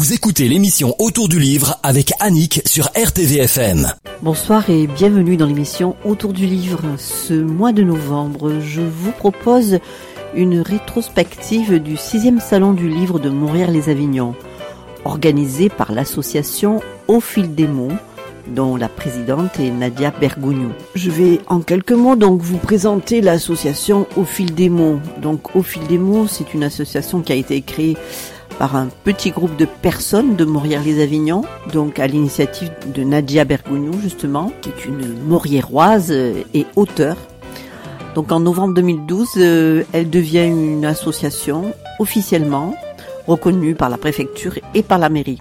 Vous écoutez l'émission Autour du livre avec Annick sur RTVFM. Bonsoir et bienvenue dans l'émission Autour du livre. Ce mois de novembre, je vous propose une rétrospective du 6e Salon du livre de Morières-les-Avignon, organisé par l'association Au fil des mots, dont la présidente est Nadia Bergogneau. Je vais en quelques mots donc vous présenter l'association Au fil des mots. Donc Au fil des mots, c'est une association qui a été créée par un petit groupe de personnes de Morières-les-Avignon, donc à l'initiative de Nadia Bergogneau justement, qui est une moriéroise et auteure. Donc en novembre 2012, elle devient une association officiellement reconnue par la préfecture et par la mairie.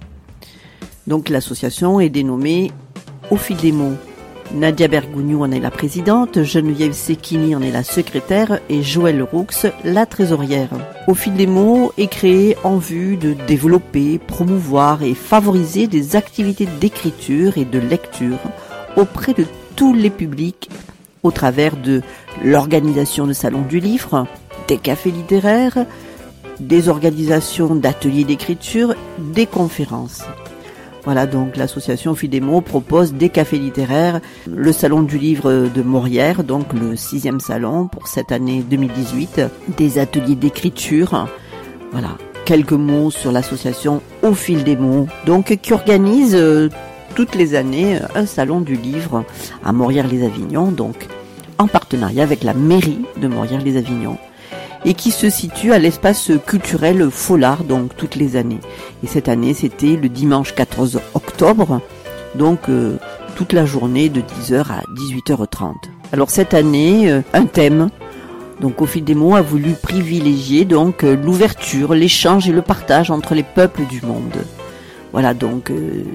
Donc l'association est dénommée Au fil des mots. Nadia Bergogneau en est la présidente, Geneviève Sekini en est la secrétaire et Joëlle Roux la trésorière. Au fil des mots est créé en vue de développer, promouvoir et favoriser des activités d'écriture et de lecture auprès de tous les publics au travers de l'organisation de salons du livre, des cafés littéraires, des organisations d'ateliers d'écriture, des conférences. Voilà, donc l'association Au fil des mots propose des cafés littéraires, le salon du livre de Morières, donc le 6e salon pour cette année 2018, des ateliers d'écriture. Voilà, quelques mots sur l'association Au fil des mots, donc qui organise toutes les années un salon du livre à Morières-les-Avignon, donc en partenariat avec la mairie de Morières-les-Avignon, et qui se situe à l'espace culturel Folard, donc toutes les années. Et cette année, c'était le dimanche 14 octobre, donc toute la journée de 10h à 18h30. Alors cette année, un thème, donc Au fil des mots a voulu privilégier donc l'ouverture, l'échange et le partage entre les peuples du monde. Voilà donc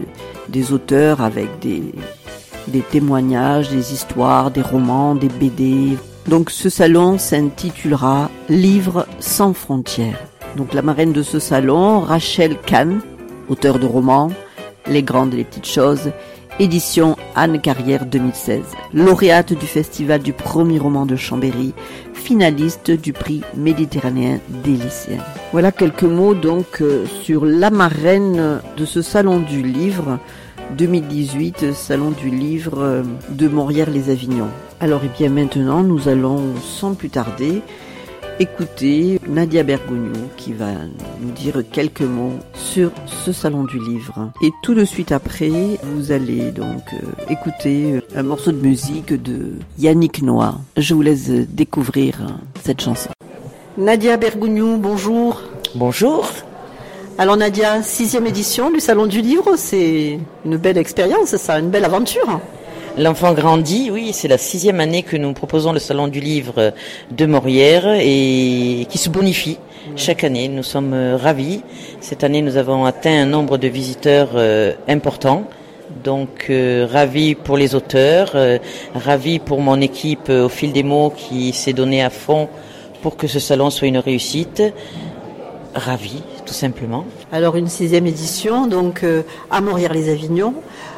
des auteurs avec des témoignages, des histoires, des romans, des BD. Donc ce salon s'intitulera Livres sans frontières. Donc la marraine de ce salon, Rachel Kahn, auteure de romans, Les grandes et les petites choses, édition Anne Carrière 2016, lauréate du festival du premier roman de Chambéry, finaliste du prix méditerranéen des lycéens. Voilà quelques mots donc sur la marraine de ce salon du livre 2018, salon du livre de Morières-les-Avignon. Alors et bien maintenant, nous allons sans plus tarder écouter Nadia Bergogneau qui va nous dire quelques mots sur ce salon du livre. Et tout de suite après, vous allez donc écouter un morceau de musique de Yannick Noah. Je vous laisse découvrir cette chanson. Nadia Bergogneau, bonjour. Bonjour. Alors Nadia, 6e édition du Salon du Livre, c'est une belle expérience, ça, une belle aventure. L'enfant grandit, oui, c'est la 6e année que nous proposons le Salon du Livre de Morières et qui se bonifie chaque année. Nous sommes ravis. Cette année, nous avons atteint un nombre de visiteurs important. Donc ravis pour les auteurs, ravis pour mon équipe Au fil des mots qui s'est donnée à fond pour que ce salon soit une réussite. Ravis, tout simplement. Alors une 6e édition, donc à Morières-les-Avignon.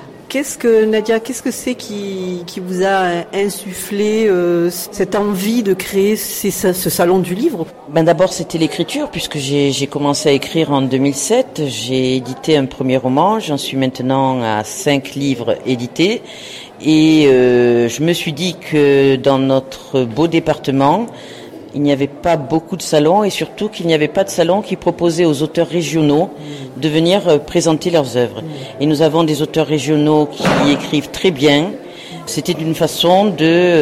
Nadia, qu'est-ce que c'est qui vous a insufflé cette envie de créer ce salon du livre ? D'abord, c'était l'écriture, puisque j'ai commencé à écrire en 2007. J'ai édité un premier roman. J'en suis maintenant à 5 livres édités. Et je me suis dit que dans notre beau département, il n'y avait pas beaucoup de salons et surtout qu'il n'y avait pas de salons qui proposaient aux auteurs régionaux de venir présenter leurs œuvres. Et nous avons des auteurs régionaux qui écrivent très bien. C'était d'une façon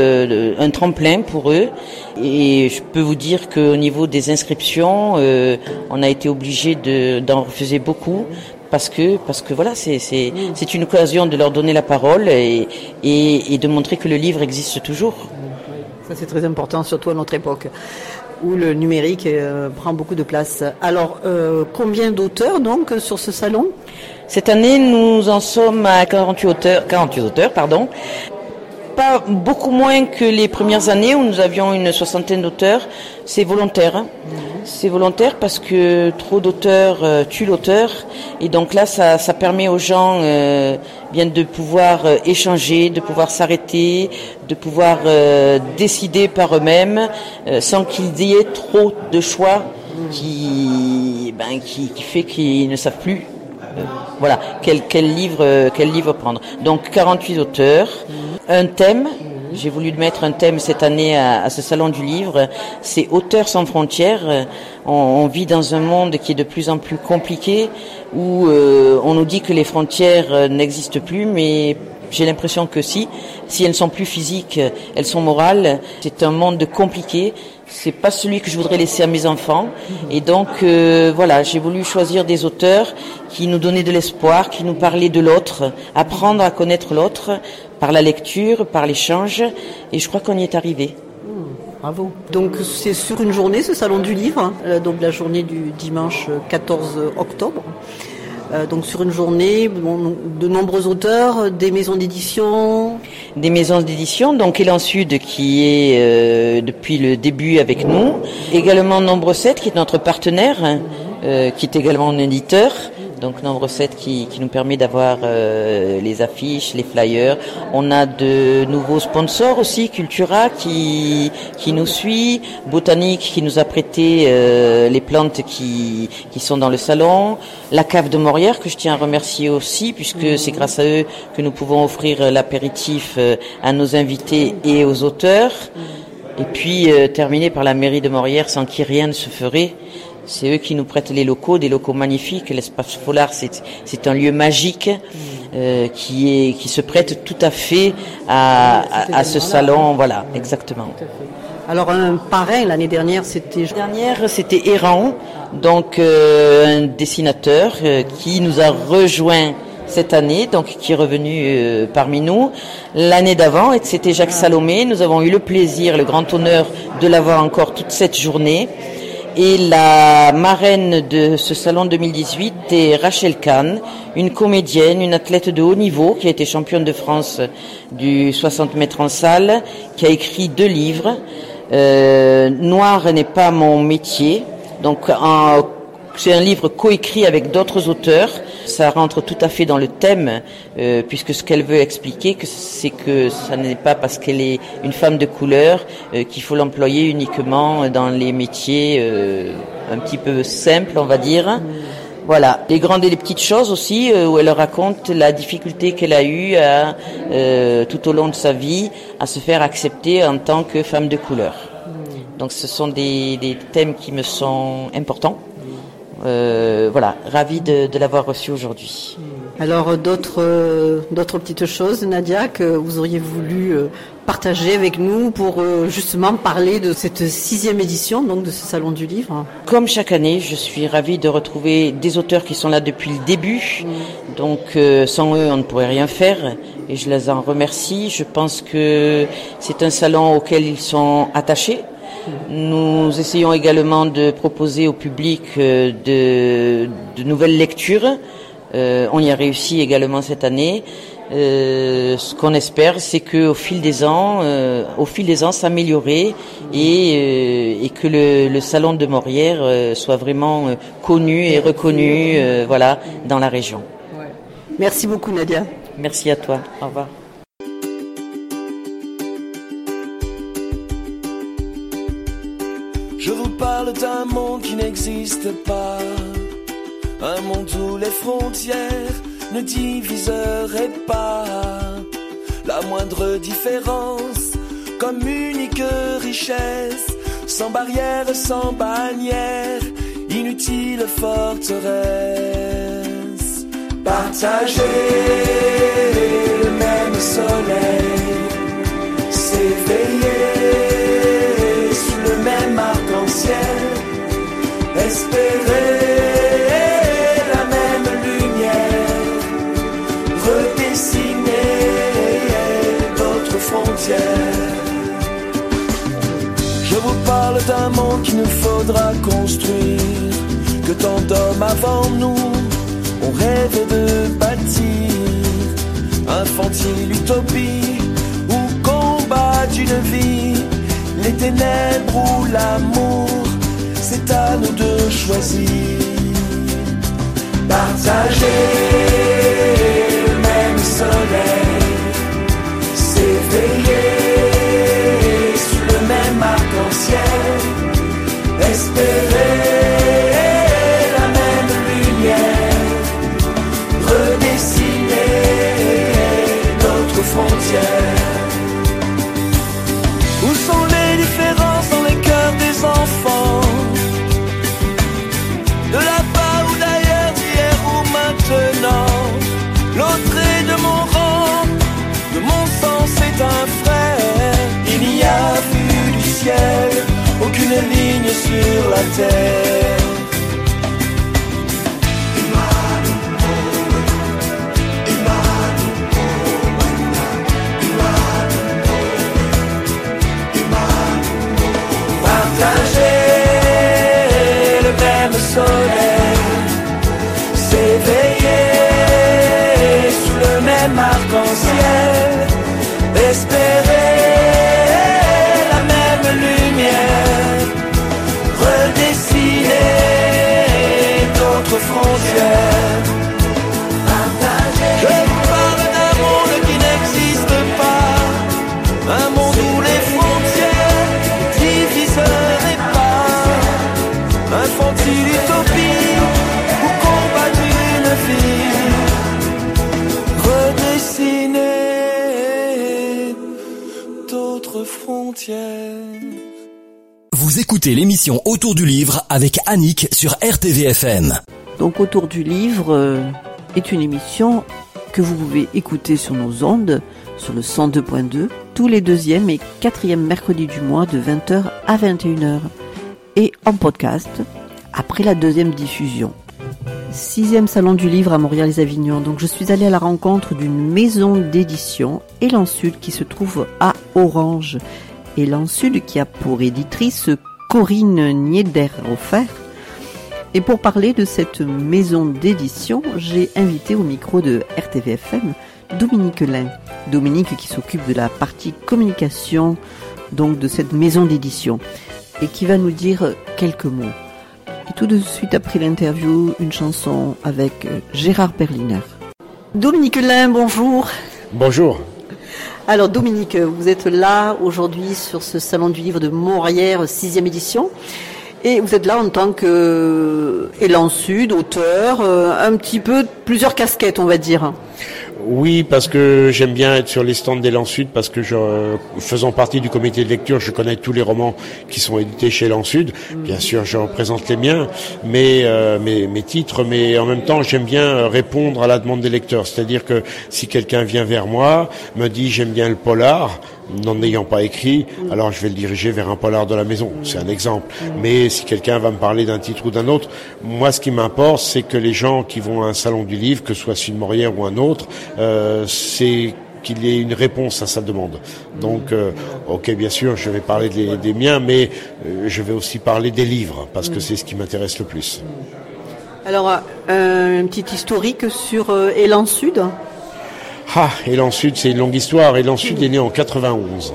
un tremplin pour eux. Et je peux vous dire qu'au niveau des inscriptions, on a été obligé d'en refuser beaucoup. Parce que voilà, c'est une occasion de leur donner la parole et de montrer que le livre existe toujours. Ça, c'est très important, surtout à notre époque, où le numérique prend beaucoup de place. Alors, combien d'auteurs, donc, sur ce salon ? Cette année, nous en sommes à 48 auteurs. Pas beaucoup moins que les premières années, où nous avions une 60aine d'auteurs. C'est volontaire. C'est volontaire parce que trop d'auteurs tuent l'auteur. Et donc là, ça permet aux gens de pouvoir échanger, de pouvoir s'arrêter, de pouvoir décider par eux-mêmes sans qu'il y ait trop de choix qui fait qu'ils ne savent plus voilà, quel livre prendre. Donc 48 auteurs, un thème. J'ai voulu mettre un thème cette année à ce salon du livre, c'est Auteurs sans frontières. On vit dans un monde qui est de plus en plus compliqué, où on nous dit que les frontières n'existent plus, mais j'ai l'impression que si elles ne sont plus physiques, elles sont morales. C'est un monde compliqué. C'est pas celui que je voudrais laisser à mes enfants. Et donc, voilà, j'ai voulu choisir des auteurs qui nous donnaient de l'espoir, qui nous parlaient de l'autre, apprendre à connaître l'autre par la lecture, par l'échange. Et je crois qu'on y est arrivé. Bravo. Donc, c'est sur une journée, ce salon du livre, donc la journée du dimanche 14 octobre. Donc sur une journée, de nombreux auteurs, des maisons d'édition. Des maisons d'édition, donc Élan Sud qui est depuis le début avec nous. Également Nombre 7 qui est notre partenaire, qui est également un éditeur. Donc Nombre 7 qui nous permet d'avoir les affiches, les flyers. On a de nouveaux sponsors aussi, Cultura qui nous suit, Botanique qui nous a prêté les plantes qui sont dans le salon, la cave de Morières que je tiens à remercier aussi puisque c'est grâce à eux que nous pouvons offrir l'apéritif à nos invités et aux auteurs. Et puis terminer par la mairie de Morières sans qui rien ne se ferait. C'est eux qui nous prêtent les locaux, des locaux magnifiques. L'espace Folard, c'est un lieu magique qui se prête tout à fait à ce salon. Voilà, exactement. Alors un parrain l'année dernière, c'était Errand, donc un dessinateur qui nous a rejoint cette année, donc qui est revenu parmi nous. L'année d'avant, c'était Jacques Salomé. Nous avons eu le plaisir, le grand honneur de l'avoir encore toute cette journée. Et la marraine de ce salon 2018 est Rachel Kahn, une comédienne, une athlète de haut niveau qui a été championne de France du 60 mètres en salle, qui a écrit 2 livres. Noir n'est pas mon métier. Donc c'est un livre coécrit avec d'autres auteurs. Ça rentre tout à fait dans le thème, puisque ce qu'elle veut expliquer, c'est que ça n'est pas parce qu'elle est une femme de couleur qu'il faut l'employer uniquement dans les métiers un petit peu simples, on va dire. Voilà, les grandes et les petites choses aussi, où elle raconte la difficulté qu'elle a eue tout au long de sa vie à se faire accepter en tant que femme de couleur. Donc ce sont des thèmes qui me sont importants. Voilà, ravi de l'avoir reçu aujourd'hui. Alors d'autres petites choses, Nadia, que vous auriez voulu partager avec nous pour justement parler de cette 6e édition donc de ce salon du livre. Comme chaque année, je suis ravie de retrouver des auteurs qui sont là depuis le début. Donc sans eux, on ne pourrait rien faire et je les en remercie. Je pense que c'est un salon auquel ils sont attachés. Nous essayons également de proposer au public de nouvelles lectures. On y a réussi également cette année. Ce qu'on espère, c'est que au fil des ans, s'améliorer et que le salon de Morières soit vraiment connu et reconnu, voilà, dans la région. Merci beaucoup, Nadia. Merci à toi. Au revoir. Je vous parle d'un monde qui n'existe pas, un monde où les frontières ne diviseraient pas la moindre différence comme unique richesse, sans barrière, sans bannière, inutile forteresse. Partager le même soleil, s'éveiller sous le même arc-en-ciel, espérer la même lumière, redessiner d'autres frontières. Je vous parle d'un monde qu'il nous faudra construire, que tant d'hommes avant nous ont rêvé de bâtir. Infantile utopie ou combat d'une vie, les ténèbres ou l'amour, c'est à nous de choisir. Partager le même soleil, s'éveiller sous le même arc-en-ciel, espérer la même lumière, sur la terre. S'éveiller sous le même arc-en-ciel, espérer la même lumière, redessiner d'autres frontières. Je vous parle d'un monde qui n'existe pas, un monde où les frontières diviseraient pas, infantile utopie. Redessiner d'autres frontières. Vous écoutez l'émission Autour du livre avec Annick sur RTVFM. Donc Autour du livre est une émission que vous pouvez écouter sur nos ondes, sur le 102.2, tous les 2e et 4e mercredis du mois de 20h à 21h. Et en podcast, après la 2e diffusion. 6e salon du livre à Montréal-les-Avignon. Donc je suis allée à la rencontre d'une maison d'édition, Élan Sud, qui se trouve à Orange. Élan Sud qui a pour éditrice Corinne Niederhofer. Et pour parler de cette maison d'édition, j'ai invité au micro de RTVFM Dominique Lain. Dominique qui s'occupe de la partie communication donc de cette maison d'édition et qui va nous dire quelques mots. Et tout de suite après l'interview, une chanson avec Gérard Berliner. Dominique Lain, bonjour. Bonjour. Alors Dominique, vous êtes là aujourd'hui sur ce salon du livre de Montréal, 6e édition. Et vous êtes là en tant que Élan Sud, auteur, un petit peu plusieurs casquettes, on va dire. Oui, parce que j'aime bien être sur les stands d'Élan Sud, parce que faisant partie du comité de lecture, je connais tous les romans qui sont édités chez Élan Sud. Bien sûr, je représente les miens, mes titres, mais en même temps, j'aime bien répondre à la demande des lecteurs. C'est-à-dire que si quelqu'un vient vers moi, me dit j'aime bien le polar, n'en ayant pas écrit, alors je vais le diriger vers un polar de la maison. C'est un exemple. Mais si quelqu'un va me parler d'un titre ou d'un autre, moi, ce qui m'importe, c'est que les gens qui vont à un salon du livre, que ce soit Sud-Maurière ou un autre, c'est qu'il y ait une réponse à sa demande. Donc, ok, bien sûr, je vais parler des miens, mais je vais aussi parler des livres, parce que c'est ce qui m'intéresse le plus. Alors, un petit historique sur Élan Sud. Élan Sud, c'est une longue histoire. Élan Sud est né en 91.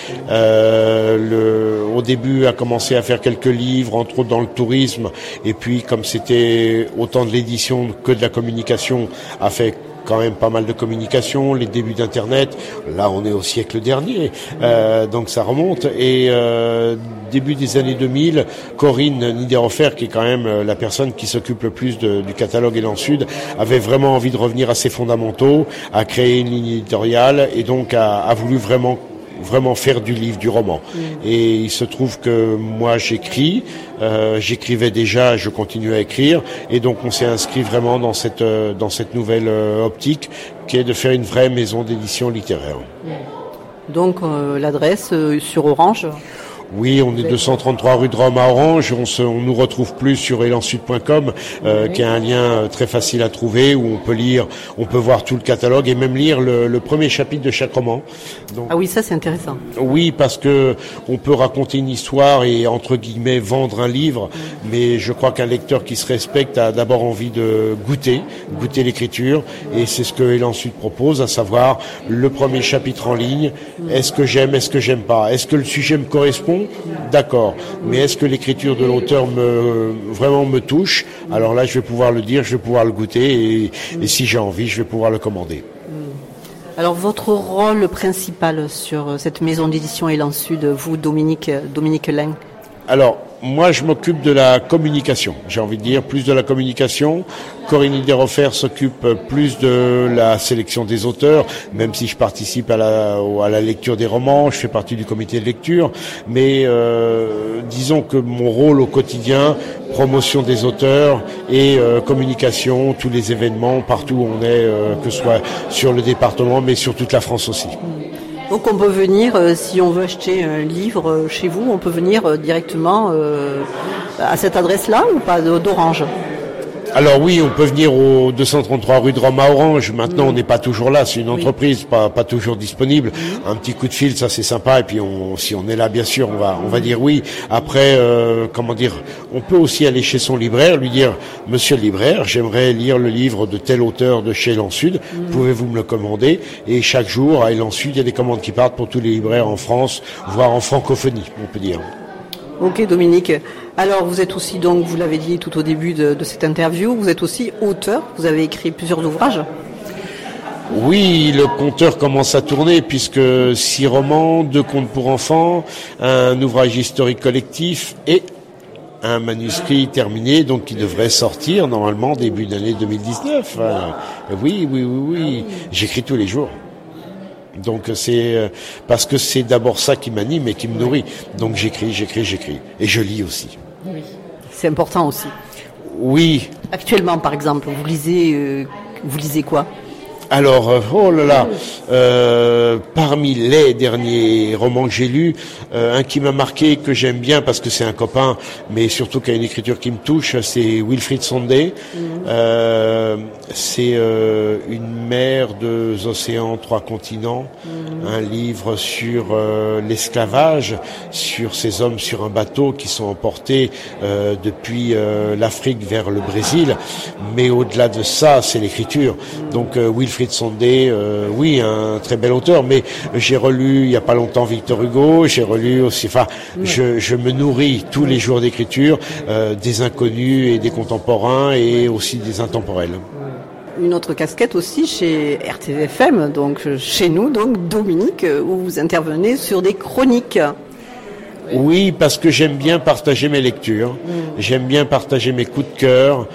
Au début, a commencé à faire quelques livres, entre autres dans le tourisme. Et puis, comme c'était autant de l'édition que de la communication, a fait quand même pas mal de communication, les débuts d'Internet. Là, on est au siècle dernier, donc ça remonte. Et début des années 2000, Corinne Niederhofer, qui est quand même la personne qui s'occupe le plus du catalogue Élan Sud, avait vraiment envie de revenir à ses fondamentaux, a créé une ligne éditoriale et donc a voulu vraiment faire du livre, du roman. Et il se trouve que moi j'écrivais déjà, je continue à écrire, et donc on s'est inscrit vraiment dans cette nouvelle optique qui est de faire une vraie maison d'édition littéraire. Donc l'adresse sur Orange. Oui, on est 233 rue de Rome à Orange. On nous retrouve plus sur élansud.com, qui est un lien très facile à trouver, où on peut voir tout le catalogue et même lire le premier chapitre de chaque roman. Donc, ah oui, ça c'est intéressant. Oui, parce que on peut raconter une histoire et entre guillemets vendre un livre, mais je crois qu'un lecteur qui se respecte a d'abord envie de goûter l'écriture, et c'est ce que Élan Sud propose, à savoir le premier chapitre en ligne. Est-ce que j'aime pas? Est-ce que le sujet me correspond? D'accord, mais est-ce que l'écriture de l'auteur vraiment me touche? Alors là, je vais pouvoir le dire, je vais pouvoir le goûter, et si j'ai envie, je vais pouvoir le commander. Alors votre rôle principal sur cette maison d'édition Élan Sud, vous Dominique Lain? Alors, moi, je m'occupe de la communication. J'ai envie de dire plus de la communication. Corinne Niederhofer s'occupe plus de la sélection des auteurs, même si je participe à la lecture des romans. Je fais partie du comité de lecture. Mais disons que mon rôle au quotidien, promotion des auteurs et communication, tous les événements, partout où on est, que ce soit sur le département, mais sur toute la France aussi. Donc on peut venir, si on veut acheter un livre chez vous, on peut venir directement à cette adresse-là ou pas, d'Orange? Alors oui, on peut venir au 233 rue de Rome à Orange. Maintenant, on n'est pas toujours là. C'est une entreprise, pas toujours disponible. Un petit coup de fil, ça c'est sympa. Et puis, si on est là, bien sûr, on va dire oui. Après, on peut aussi aller chez son libraire, lui dire, Monsieur le libraire, j'aimerais lire le livre de tel auteur de chez Élan Sud. Pouvez-vous me le commander? Et chaque jour, à Élan Sud, il y a des commandes qui partent pour tous les libraires en France, voire en francophonie, on peut dire. Ok, Dominique. Alors, vous êtes aussi, donc, vous l'avez dit tout au début de cette interview, vous êtes aussi auteur. Vous avez écrit plusieurs ouvrages. Oui, le compteur commence à tourner puisque 6 romans, 2 contes pour enfants, un ouvrage historique collectif et un manuscrit terminé, donc qui devrait sortir normalement début d'année 2019. Oui. J'écris tous les jours. Donc c'est parce que c'est d'abord ça qui m'anime et qui me nourrit. Donc j'écris. Et je lis aussi. Oui. C'est important aussi. Oui. Actuellement, par exemple, vous lisez quoi? Alors, parmi les derniers romans que j'ai lus, un qui m'a marqué, que j'aime bien parce que c'est un copain, mais surtout qui a une écriture qui me touche, c'est Wilfrid Sondé. C'est une mer, 2 océans, 3 continents, un livre sur l'esclavage, sur ces hommes sur un bateau qui sont emportés depuis l'Afrique vers le Brésil. Mais au-delà de ça, c'est l'écriture. Donc Wilfrid Sondé, oui, un très bel auteur, mais j'ai relu il y a pas longtemps Victor Hugo, j'ai relu aussi, je me nourris tous les jours d'écriture, des inconnus et des contemporains et aussi des intemporels. Une autre casquette aussi chez RTVFM, donc chez nous, donc Dominique, où vous intervenez sur des chroniques. Oui, parce que j'aime bien partager mes lectures, j'aime bien partager mes coups de cœur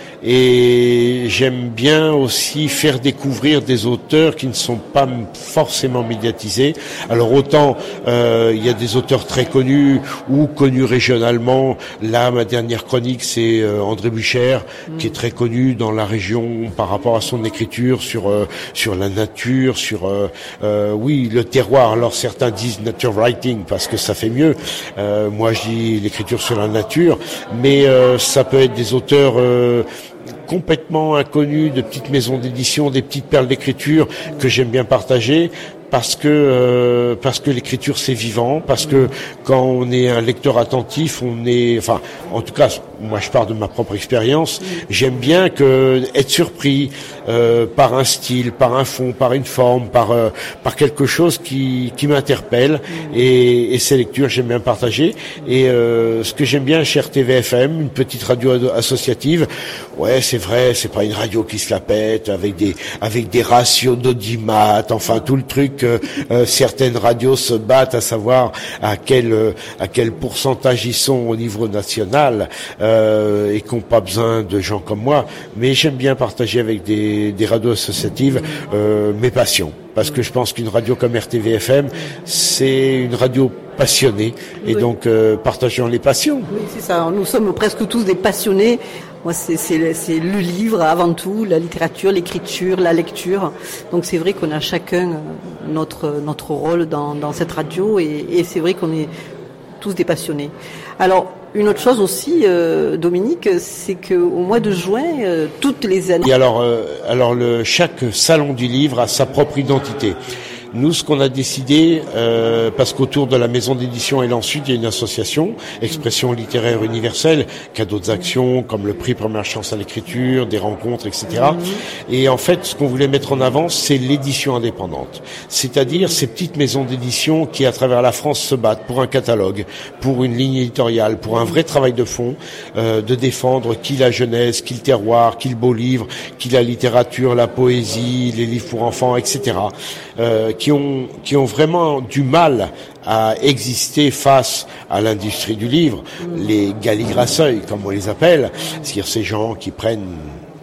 et j'aime bien aussi faire découvrir des auteurs qui ne sont pas forcément médiatisés. Alors autant il y a des auteurs très connus ou connus régionalement. Là, ma dernière chronique, c'est André Bucher, qui est très connu dans la région par rapport à son écriture sur la nature, sur le terroir. Alors certains disent nature writing parce que ça fait mieux. Moi, je dis l'écriture sur la nature, mais ça peut être des auteurs complètement inconnus, de petites maisons d'édition, des petites perles d'écriture que j'aime bien partager. Parce que l'écriture c'est vivant, parce que quand on est un lecteur attentif, en tout cas, moi je pars de ma propre expérience, j'aime bien être surpris par un style, par un fond, par une forme, par quelque chose qui m'interpelle et ces lectures j'aime bien partager. Et ce que j'aime bien chez RTVFM, une petite radio associative, ouais c'est vrai, c'est pas une radio qui se la pète avec des ratios d'audimat, enfin tout le truc. Certaines radios se battent à savoir à quel pourcentage ils sont au niveau national et qui n'ont pas besoin de gens comme moi. Mais j'aime bien partager avec des radios associatives mes passions. Parce que je pense qu'une radio comme RTVFM, c'est une radio passionnée. Et donc, partageons les passions. Oui, c'est ça. Nous sommes presque tous des passionnés. Moi, c'est le livre avant tout, la littérature, l'écriture, la lecture. Donc, c'est vrai qu'on a chacun notre rôle dans cette radio. Et c'est vrai qu'on est tous des passionnés. Alors, une autre chose aussi, Dominique, c'est qu'au mois de juin, toutes les années... Et alors chaque salon du livre a sa propre identité. Nous, ce qu'on a décidé, parce qu'autour de la maison d'édition Élan Sud, il y a une association, Expression littéraire universelle, qui a d'autres actions, comme le prix Première Chance à l'écriture, des rencontres, etc. Et en fait, ce qu'on voulait mettre en avant, c'est l'édition indépendante. C'est-à-dire ces petites maisons d'édition qui, à travers la France, se battent pour un catalogue, pour une ligne éditoriale, pour un vrai travail de fond, de défendre qui la jeunesse, qui le terroir, qui le beau livre, qui la littérature, la poésie, les livres pour enfants, etc., qui ont vraiment du mal à exister face à l'industrie du livre, les galigrasseuils, comme on les appelle, c'est-à-dire ces gens qui prennent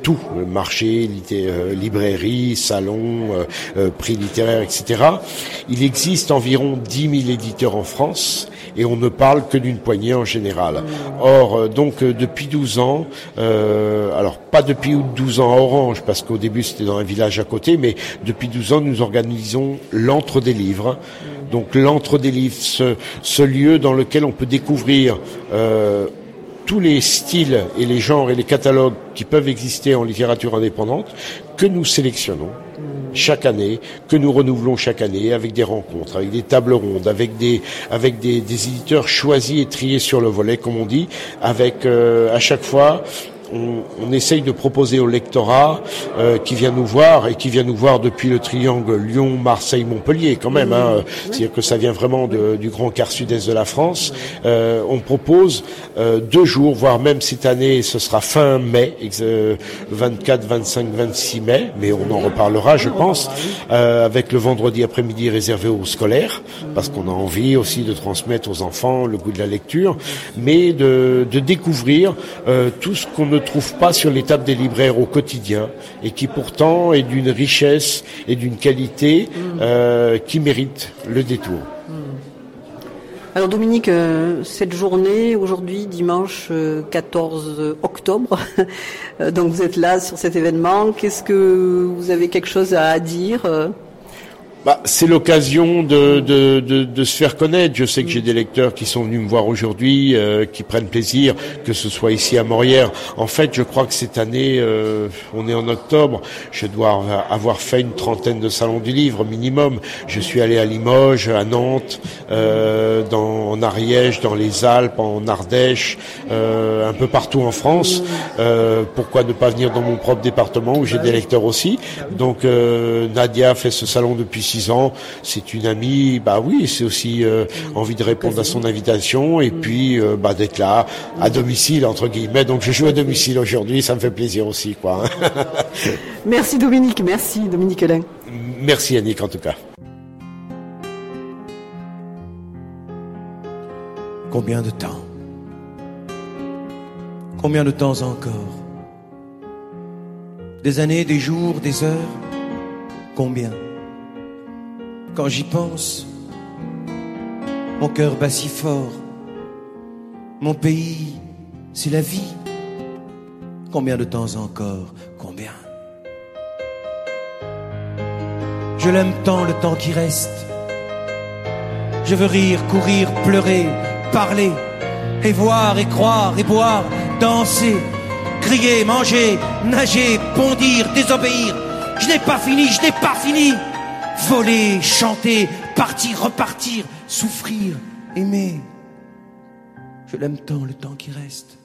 tout, marché, librairie, salon, prix littéraire, etc. Il existe environ 10 000 éditeurs en France et on ne parle que d'une poignée en général. Or, depuis 12 ans, alors pas depuis 12 ans à Orange, parce qu'au début c'était dans un village à côté, mais depuis 12 ans nous organisons l'Antre des Livres. Donc l'Antre des Livres, ce lieu dans lequel on peut découvrir tous les styles et les genres et les catalogues qui peuvent exister en littérature indépendante, que nous sélectionnons chaque année, que nous renouvelons chaque année avec des rencontres, avec des tables rondes, avec des éditeurs choisis et triés sur le volet, comme on dit, avec à chaque fois on essaye de proposer au lectorat qui vient nous voir et qui vient nous voir depuis le triangle Lyon, Marseille, Montpellier quand même. C'est-à-dire que ça vient vraiment du grand quart sud-est de la France. On propose 2 jours, voire même cette année, ce sera fin mai, 24, 25, 26 mai, mais on en reparlera, je pense, avec le vendredi après-midi réservé aux scolaires, parce qu'on a envie aussi de transmettre aux enfants le goût de la lecture, mais de découvrir tout ce qu'on ne trouve pas sur les tables des libraires au quotidien et qui pourtant est d'une richesse et d'une qualité qui mérite le détour. Alors Dominique, cette journée, aujourd'hui, dimanche 14 octobre, donc vous êtes là sur cet événement, qu'est-ce que vous avez quelque chose à dire ? C'est l'occasion de se faire connaître. Je sais que j'ai des lecteurs qui sont venus me voir aujourd'hui, qui prennent plaisir, que ce soit ici à Morières. En fait, je crois que cette année, on est en octobre, je dois avoir fait une trentaine de salons du livre minimum. Je suis allé à Limoges, à Nantes, en Ariège, dans les Alpes, en Ardèche, un peu partout en France. Pourquoi ne pas venir dans mon propre département où j'ai des lecteurs aussi. Donc Nadia fait ce salon depuis 6 ans, c'est une amie, oui, c'est aussi envie de répondre à son invitation et puis d'être là à domicile entre guillemets. Donc je joue à domicile aujourd'hui, ça me fait plaisir aussi, quoi. Merci Dominique Helin. Merci Annick en tout cas. Combien de temps? Combien de temps encore? Des années, des jours, des heures? Combien? Quand j'y pense, mon cœur bat si fort. Mon pays, c'est la vie. Combien de temps encore? Combien? Je l'aime tant, le temps qui reste. Je veux rire, courir, pleurer, parler, et voir, et croire, et boire, danser, crier, manger, nager, bondir, désobéir. Je n'ai pas fini. Voler, chanter, partir, repartir, souffrir, aimer. Je l'aime tant, le temps qui reste.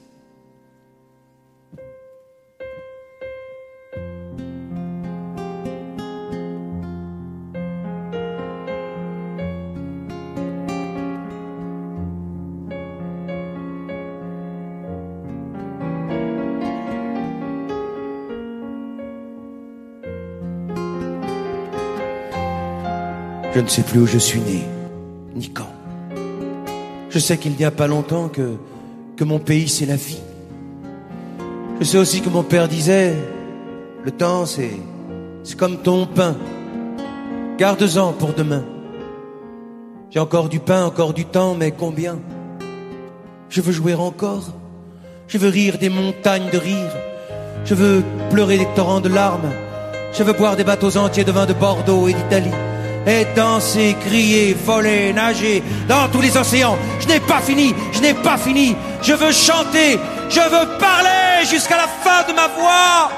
Je ne sais plus où je suis né, ni quand. Je sais qu'il n'y a pas longtemps que mon pays c'est la vie. Je sais aussi que mon père disait, le temps c'est comme ton pain, garde-en pour demain. J'ai encore du pain, encore du temps, mais combien? Je veux jouer encore, je veux rire des montagnes de rire, je veux pleurer des torrents de larmes, je veux boire des bateaux entiers de vin de Bordeaux et d'Italie. Et danser, crier, voler, nager dans tous les océans. Je n'ai pas fini. Je veux chanter, je veux parler jusqu'à la fin de ma voix.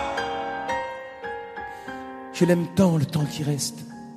Je l'aime tant, le temps qui reste.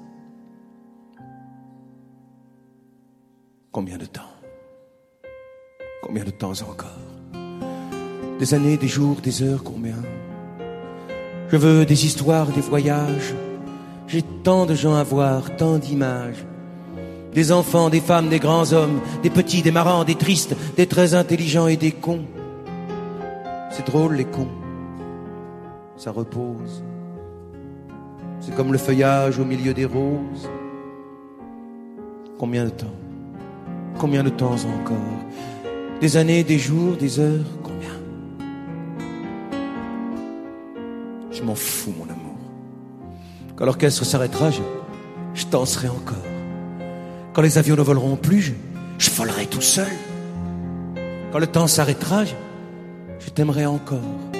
Combien de temps? Combien de temps encore? Des années, des jours, des heures, combien? Je veux des histoires, des voyages. J'ai tant de gens à voir, tant d'images. Des enfants, des femmes, des grands hommes, des petits, des marrants, des tristes, des très intelligents et des cons. C'est drôle les cons, ça repose. C'est comme le feuillage au milieu des roses. Combien de temps? Combien de temps encore? Des années, des jours, des heures, combien? je m'en fous, mon amour. Quand l'orchestre s'arrêtera, je danserai encore. Quand les avions ne voleront plus, je volerai tout seul. Quand le temps s'arrêtera, je t'aimerai encore.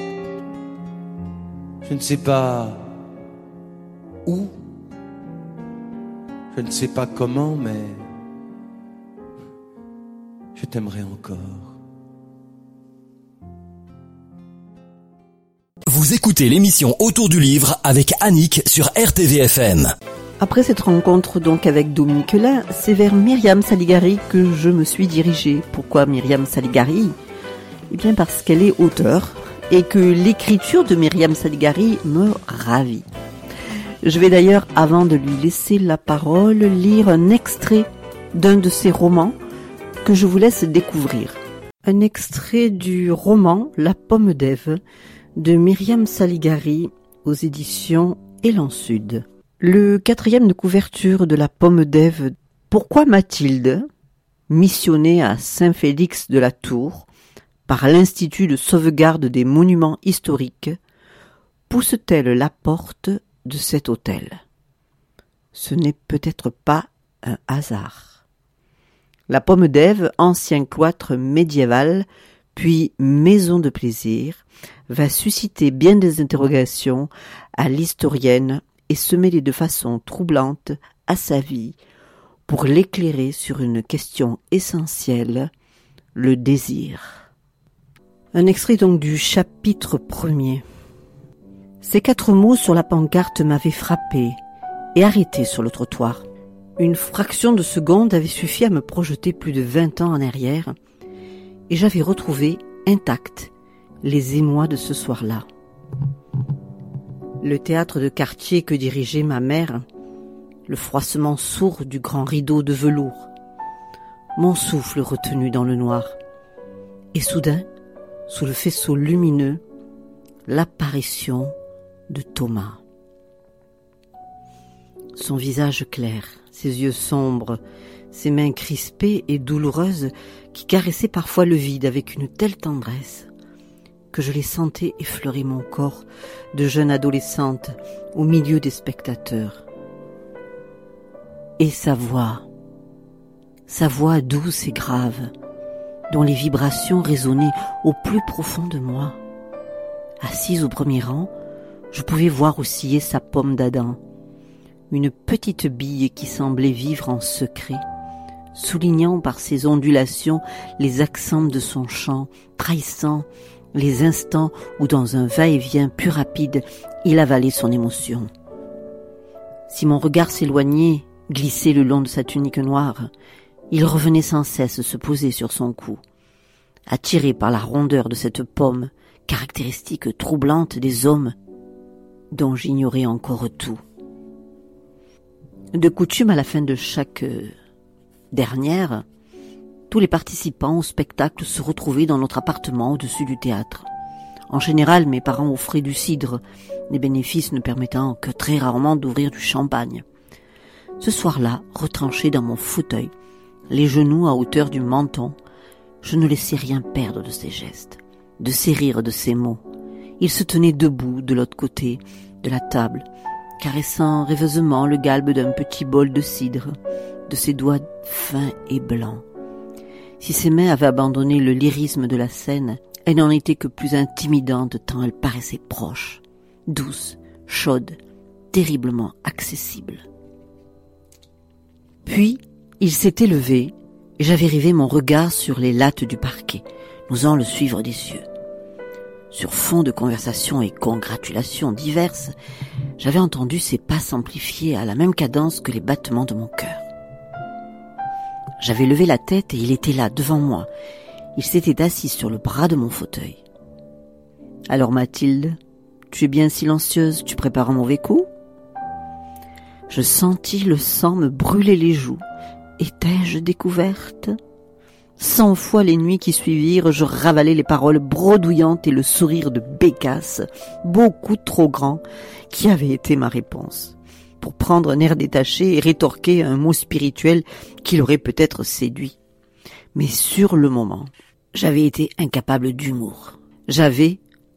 Je ne sais pas où, je ne sais pas comment, mais je t'aimerai encore. Vous écoutez l'émission Autour du livre avec Annick sur RTVFM. Après cette rencontre donc avec Dominique Lain, c'est vers Myriam Saligari que je me suis dirigée. Pourquoi Myriam Saligari ? Eh bien parce qu'elle est auteure et que l'écriture de Myriam Saligari me ravit. Je vais d'ailleurs, avant de lui laisser la parole, lire un extrait d'un de ses romans que je vous laisse découvrir. Un extrait du roman La Pomme d'Ève de Myriam Saligari aux éditions Élan Sud. Le 4e de couverture de La Pomme d'Ève. Pourquoi Mathilde, missionnée à Saint-Félix de la Tour par l'Institut de sauvegarde des monuments historiques, pousse-t-elle la porte de cet hôtel ? Ce n'est peut-être pas un hasard. La Pomme d'Ève, ancien cloître médiéval, puis maison de plaisir, va susciter bien des interrogations à l'historienne et se mêler de façon troublante à sa vie pour l'éclairer sur une question essentielle, le désir. Un extrait donc du chapitre 1er. Ces 4 mots sur la pancarte m'avaient frappé et arrêté sur le trottoir. Une fraction de seconde avait suffi à me projeter plus de 20 ans en arrière et j'avais retrouvé intacts les émois de ce soir-là. Le théâtre de quartier que dirigeait ma mère, le froissement sourd du grand rideau de velours, mon souffle retenu dans le noir, et soudain, sous le faisceau lumineux, l'apparition de Thomas. Son visage clair, ses yeux sombres, ses mains crispées et douloureuses qui caressaient parfois le vide avec une telle tendresse que je les sentais effleurer mon corps de jeune adolescente au milieu des spectateurs. Et sa voix douce et grave, dont les vibrations résonnaient au plus profond de moi. Assise au premier rang, je pouvais voir osciller sa pomme d'Adam, une petite bille qui semblait vivre en secret, soulignant par ses ondulations les accents de son chant, trahissant les instants où dans un va-et-vient plus rapide, il avalait son émotion. Si mon regard s'éloignait, glissait le long de sa tunique noire, il revenait sans cesse se poser sur son cou, attiré par la rondeur de cette pomme, caractéristique troublante des hommes dont j'ignorais encore tout. De coutume, à la fin de chaque dernière, tous les participants au spectacle se retrouvaient dans notre appartement au-dessus du théâtre. En général, mes parents offraient du cidre, les bénéfices ne permettant que très rarement d'ouvrir du champagne. Ce soir-là, retranché dans mon fauteuil, les genoux à hauteur du menton, je ne laissais rien perdre de ses gestes, de ses rires, de ses mots. Il se tenait debout de l'autre côté de la table, caressant rêveusement le galbe d'un petit bol de cidre, de ses doigts fins et blancs. Si ses mains avaient abandonné le lyrisme de la scène, elle n'en était que plus intimidante tant elle paraissait proche, douce, chaude, terriblement accessible. Puis, il s'était levé et j'avais rivé mon regard sur les lattes du parquet, n'osant le suivre des yeux. Sur fond de conversations et congratulations diverses, j'avais entendu ses pas s'amplifier à la même cadence que les battements de mon cœur. J'avais levé la tête et il était là, devant moi. Il s'était assis sur le bras de mon fauteuil. « Alors Mathilde, tu es bien silencieuse, tu prépares un mauvais coup ?» Je sentis le sang me brûler les joues. Étais-je découverte ? 100 fois les nuits qui suivirent, je ravalais les paroles bredouillantes et le sourire de bécasse, beaucoup trop grand, qui avait été ma réponse, pour prendre un air détaché et rétorquer un mot spirituel qui l'aurait peut-être séduit. Mais sur le moment, j'avais été incapable d'humour. J'avais,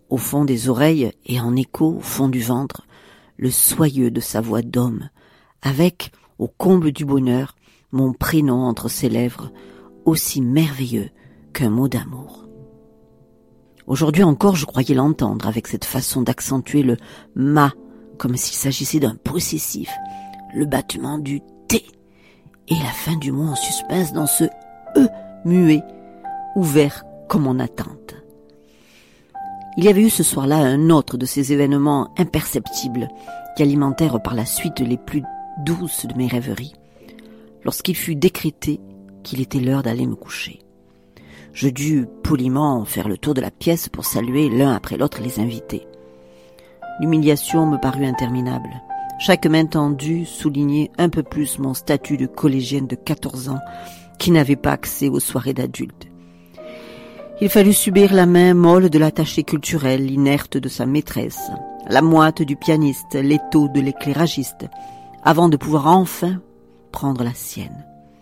Au fond des oreilles et en écho au fond du ventre, le soyeux de sa voix d'homme, avec, au comble du bonheur, mon prénom entre ses lèvres, aussi merveilleux qu'un mot d'amour. Aujourd'hui encore, je croyais l'entendre avec cette façon d'accentuer le « ma » comme s'il s'agissait d'un possessif, le battement du « t » et la fin du mot en suspense dans ce « e » muet, ouvert comme en attente. Il y avait eu ce soir-là un autre de ces événements imperceptibles qui alimentèrent par la suite les plus douces de mes rêveries, lorsqu'il fut décrété qu'il était l'heure d'aller me coucher. Je dus poliment faire le tour de la pièce pour saluer l'un après l'autre les invités. L'humiliation me parut interminable. Chaque main tendue soulignait un peu plus mon statut de collégienne de 14 ans qui n'avait pas accès aux soirées d'adultes. Il fallut subir la main molle de l'attaché culturel inerte de sa maîtresse, la moite du pianiste, l'étau de l'éclairagiste, avant de pouvoir enfin prendre la sienne.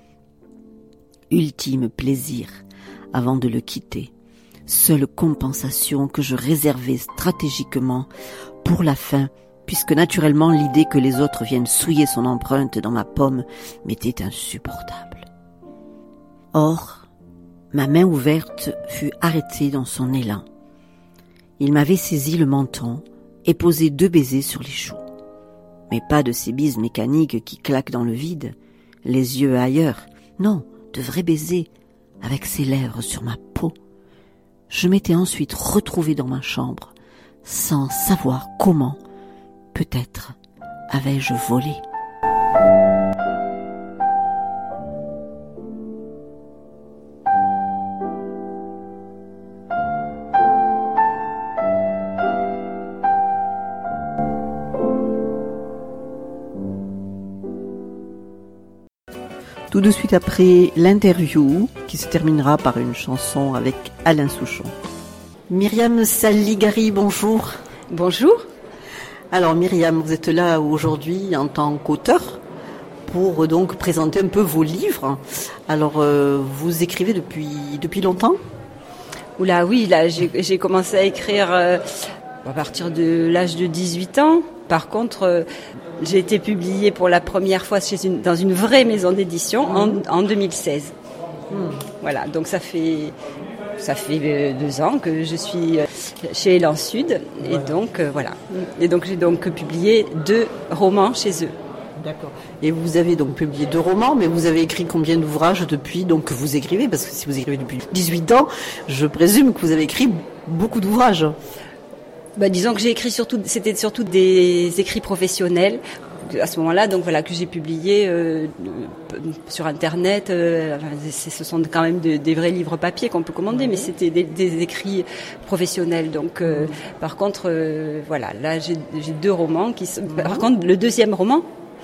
Ultime plaisir avant de le quitter, seule compensation que je réservais stratégiquement pour la fin, puisque naturellement l'idée que les autres viennent souiller son empreinte dans ma pomme m'était insupportable. Or, ma main ouverte fut arrêtée dans son élan. Il m'avait saisi le menton et posé 2 baisers sur les joues. Mais pas de ces bises mécaniques qui claquent dans le vide, les yeux ailleurs. Non, de vrais baisers, avec ses lèvres sur ma peau. Je m'étais ensuite retrouvée dans ma chambre, sans savoir comment. Peut-être avais-je volé. Tout de suite après l'interview, qui se terminera par une chanson avec Alain Souchon. Myriam Saligari, bonjour. Bonjour. Alors Myriam, vous êtes là aujourd'hui en tant qu'auteur pour donc présenter un peu vos livres. Alors vous écrivez depuis longtemps ? Oula, oui, là j'ai commencé à écrire à partir de l'âge de 18 ans. Par contre, j'ai été publiée pour la première fois dans une vraie maison d'édition en 2016. Voilà, donc ça fait 2 ans que je suis chez Élan Sud et donc voilà. Et donc j'ai donc publié 2 romans chez eux. D'accord. Et vous avez donc publié 2 romans, mais vous avez écrit combien d'ouvrages depuis donc que vous écrivez ? Parce que si vous écrivez depuis 18 ans, je présume que vous avez écrit beaucoup d'ouvrages. Disons que j'ai écrit c'était surtout des écrits professionnels à ce moment-là, donc voilà, que j'ai publié sur Internet. Ce sont quand même des vrais livres papier qu'on peut commander, mais c'était des écrits professionnels. Donc, par contre, voilà, là j'ai 2 romans par contre, le 2e roman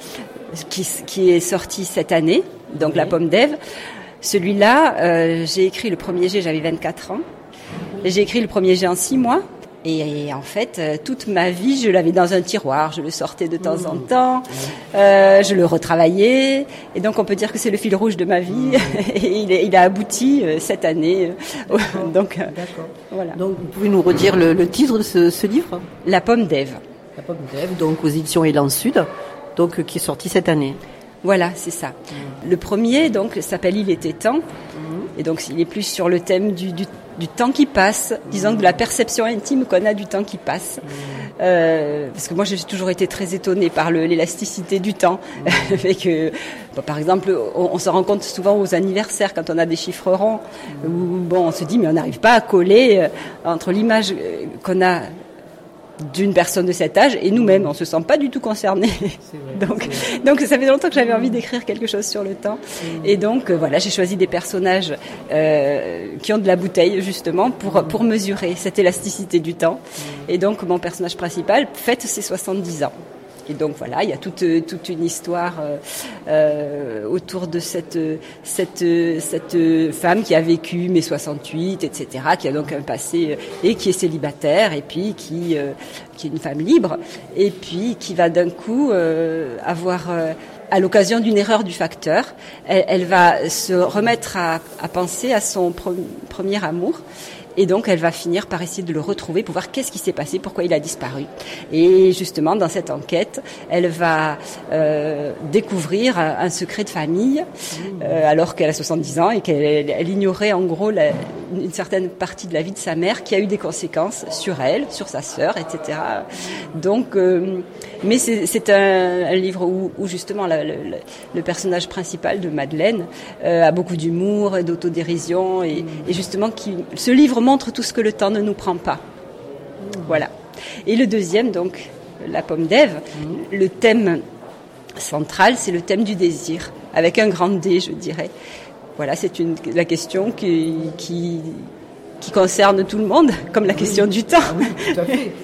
qui est sorti cette année, donc La Pomme d'Ève. Celui-là, j'ai écrit le premier jet, j'avais 24 ans. Et j'ai écrit le premier jet en 6 mois. Et en fait, toute ma vie, je l'avais dans un tiroir. Je le sortais de temps en temps, je le retravaillais. Et donc, on peut dire que c'est le fil rouge de ma vie. Et il a abouti cette année. Donc, voilà. Donc, vous pouvez nous redire le titre de ce livre ? La Pomme d'Ève. La Pomme d'Ève, donc aux éditions Élan Sud, donc qui est sorti cette année. Voilà, c'est ça. Le premier, donc, s'appelle Il était temps. Et donc, il est plus sur le thème du temps qui passe, disons de la perception intime qu'on a du temps qui passe. Parce que moi, j'ai toujours été très étonnée par l'élasticité du temps. Avec, par exemple, on se rend compte souvent aux anniversaires quand on a des chiffres ronds, où on se dit mais on n'arrive pas à coller entre l'image qu'on a d'une personne de cet âge et nous-mêmes, on se sent pas du tout concernés. Donc ça fait longtemps que j'avais envie d'écrire quelque chose sur le temps. Et donc voilà, j'ai choisi des personnages qui ont de la bouteille justement pour mesurer cette élasticité du temps. Et donc mon personnage principal fête ses 70 ans. Et donc voilà, il y a toute une histoire autour de cette femme qui a vécu mai 68, etc., qui a donc un passé et qui est célibataire, et puis qui est une femme libre, et puis qui va d'un coup avoir à l'occasion d'une erreur du facteur, elle va se remettre à penser à son premier amour. Et donc, elle va finir par essayer de le retrouver pour voir qu'est-ce qui s'est passé, pourquoi il a disparu. Et justement, dans cette enquête, elle va découvrir un secret de famille, alors qu'elle a 70 ans et qu'elle ignorait en gros une certaine partie de la vie de sa mère qui a eu des conséquences sur elle, sur sa sœur, etc. Donc, mais c'est un livre où justement le personnage principal de Madeleine a beaucoup d'humour et d'autodérision et justement ce livre montre tout ce que le temps ne nous prend pas. Voilà. Et le deuxième, donc, La pomme d'Ève, le thème central, c'est le thème du désir, avec un grand D, je dirais. Voilà, c'est la question qui concerne tout le monde, comme la question du temps. Ah oui, tout à fait.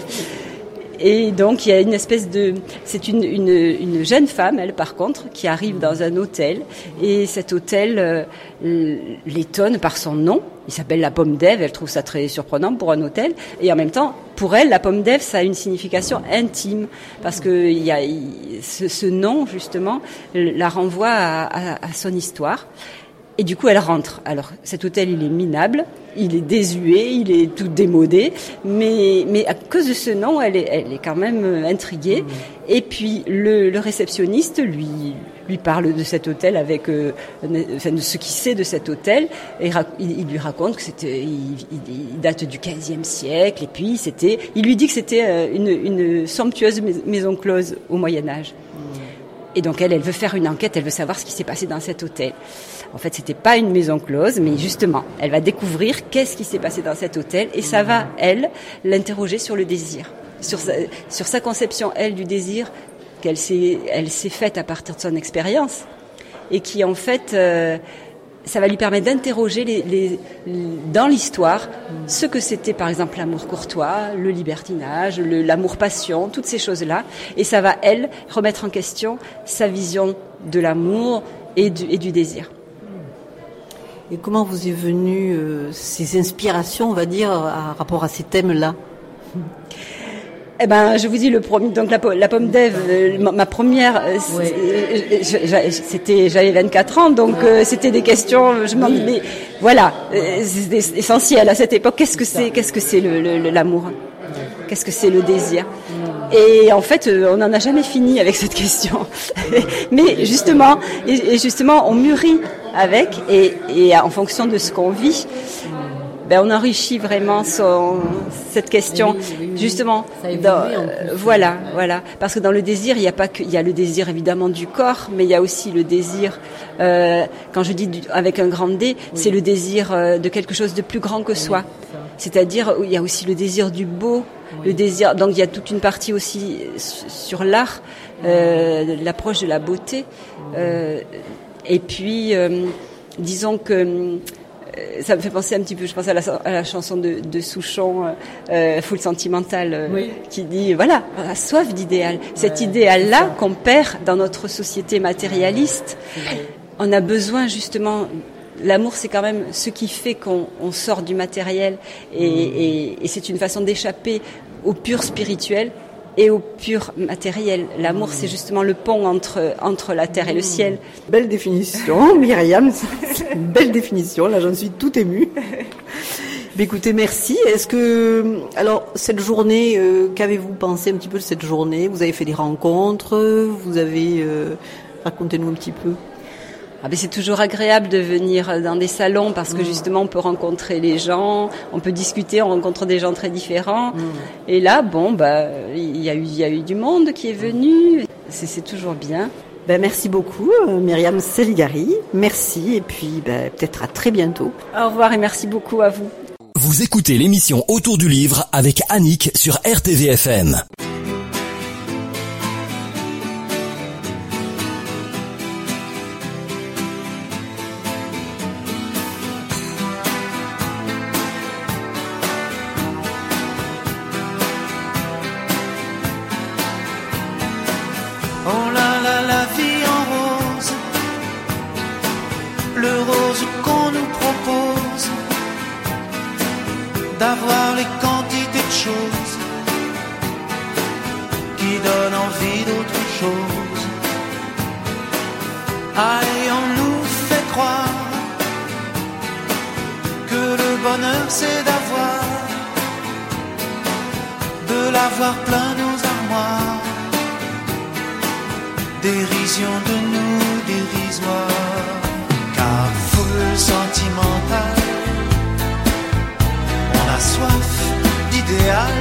Et donc, il y a une espèce c'est une jeune femme, elle, par contre, qui arrive dans un hôtel. Et cet hôtel l'étonne par son nom. Il s'appelle la pomme d'Ève. Elle trouve ça très surprenant pour un hôtel. Et en même temps, pour elle, la pomme d'Ève, ça a une signification intime. Parce que ce nom, justement, la renvoie à son histoire. Et du coup, elle rentre. Alors, cet hôtel, il est minable, il est désuet, il est tout démodé, mais à cause de ce nom, elle est quand même intriguée. Et puis, le réceptionniste lui parle de cet hôtel avec, de ce qu'il sait de cet hôtel. Et il lui raconte que il date du XVe siècle. Et puis, il lui dit que c'était une somptueuse maison close au Moyen-Âge. Et donc, elle veut faire une enquête, elle veut savoir ce qui s'est passé dans cet hôtel. En fait, c'était pas une maison close, mais justement, elle va découvrir qu'est-ce qui s'est passé dans cet hôtel et ça va, elle, l'interroger sur le désir, sur sa conception, elle, du désir elle s'est faite à partir de son expérience et qui, en fait, ça va lui permettre d'interroger dans l'histoire ce que c'était, par exemple, l'amour courtois, le libertinage, l'amour-passion, toutes ces choses-là. Et ça va, elle, remettre en question sa vision de l'amour et du désir. Et comment vous est venue ces inspirations, on va dire, à rapport à ces thèmes-là ? Eh ben, je vous dis le premier, donc la pomme d'Ève, ma première, j'avais 24 ans, donc c'était des questions, je m'en mais voilà, c'est essentiel à cette époque. Qu'est-ce que c'est l'amour ? Qu'est-ce que c'est le désir ? Et en fait, on n'en a jamais fini avec cette question. Mais justement, on mûrit avec, et en fonction de ce qu'on vit, on enrichit vraiment cette question. Oui. Justement. Ça voilà. Parce que dans le désir, il y a le désir évidemment du corps, mais il y a aussi le désir, quand je dis avec un grand D, c'est le désir de quelque chose de plus grand que soi. C'est-à-dire, il y a aussi le désir du beau, le désir. Donc il y a toute une partie aussi sur l'art, l'approche de la beauté. Et puis, disons que ça me fait penser un petit peu, je pense à la chanson de Souchon, Foule sentimentale, qui dit, voilà, on a soif d'idéal. Cet idéal-là qu'on perd dans notre société matérialiste, on a besoin justement. L'amour, c'est quand même ce qui fait qu'on sort du matériel et c'est une façon d'échapper au pur spirituel et au pur matériel. L'amour, c'est justement le pont entre la terre et le ciel. Belle définition, Myriam. Une belle définition. Là, j'en suis tout émue. Mais écoutez, merci. Alors, cette journée, qu'avez-vous pensé un petit peu de cette journée ? Vous avez fait des rencontres, racontez-nous un petit peu. C'est toujours agréable de venir dans des salons parce que justement on peut rencontrer les gens, on peut discuter, on rencontre des gens très différents. Et là, il y a eu du monde qui est venu. C'est toujours bien. Merci beaucoup, Myriam Seligari. Merci et puis peut-être à très bientôt. Au revoir et merci beaucoup à vous. Vous écoutez l'émission Autour du livre avec Annick sur RTVFM. D'avoir les quantités de choses qui donnent envie d'autre chose. Allez, on nous fait croire que le bonheur c'est de l'avoir plein nos armoires. Dérision de nous dérisoire, car foule sentimentale, on a soif d'idéal,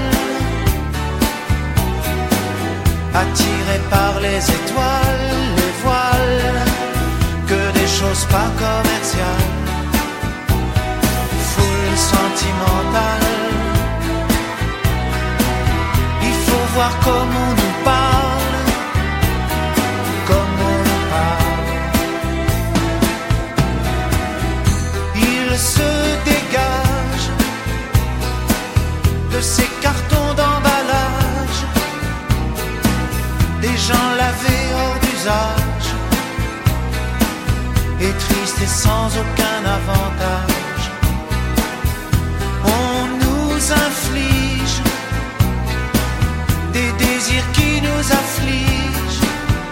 attiré par les étoiles, les voiles, que des choses pas commerciales. Foule sentimentale, il faut voir comme on nous parle, comme on nous parle. Il se dégage de ces cartons d'emballage, des gens lavés hors d'usage, et tristes et sans aucun avantage. On nous inflige des désirs qui nous affligent.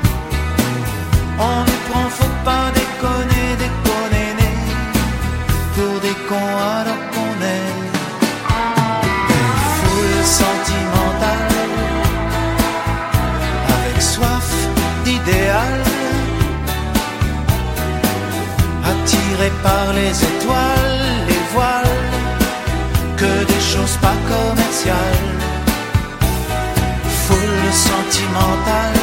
On nous prend, faut pas déconner, déconner, pour des cons alors qu'on est une foule sentimentale, avec soif d'idéal, attiré par les étoiles, les voiles, que des choses pas commerciales. Foule sentimentale,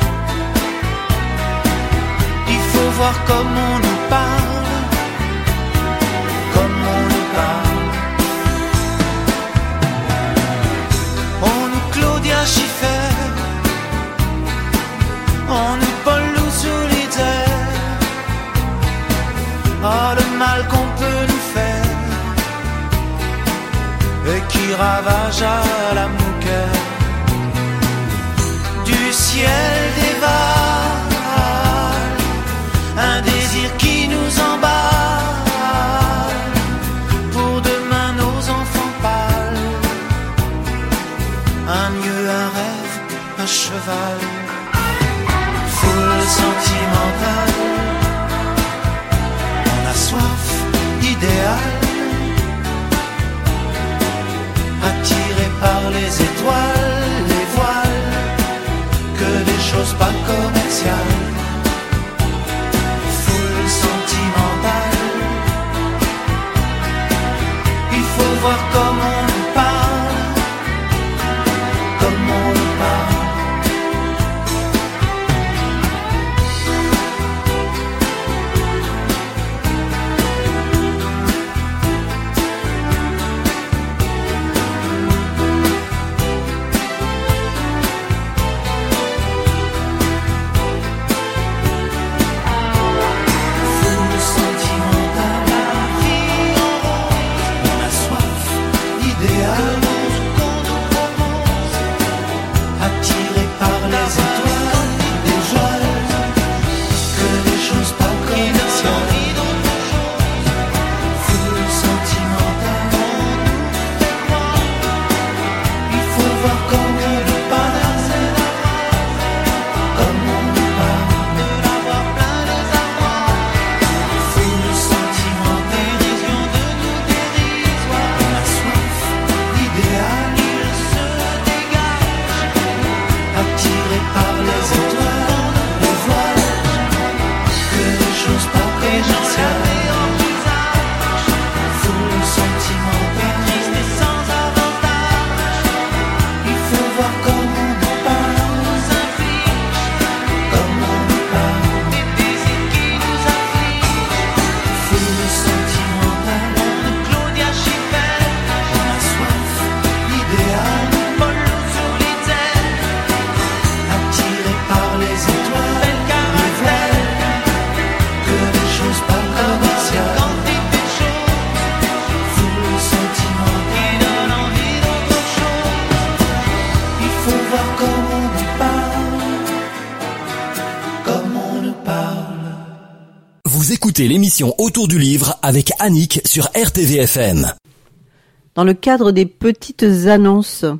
il faut voir comme on nous parle, comme on nous parle. On nous Claudia Schiffer, on nous Paul Solitaire. Oh, le mal qu'on peut nous faire et qui ravage à la mouquette. Du ciel dévale un désir qui nous emballe, pour demain nos enfants pâles, un mieux, un rêve, un cheval. Foule sentimentale, on a soif d'idéal, attiré par les étoiles, les voiles, que des choses pas commerciales. Foule sentimentale, il faut voir comment on nous parle, comment on nous parle. Vous écoutez l'émission Autour du livre avec Annick sur RTVFM. Dans le cadre des petites annonces,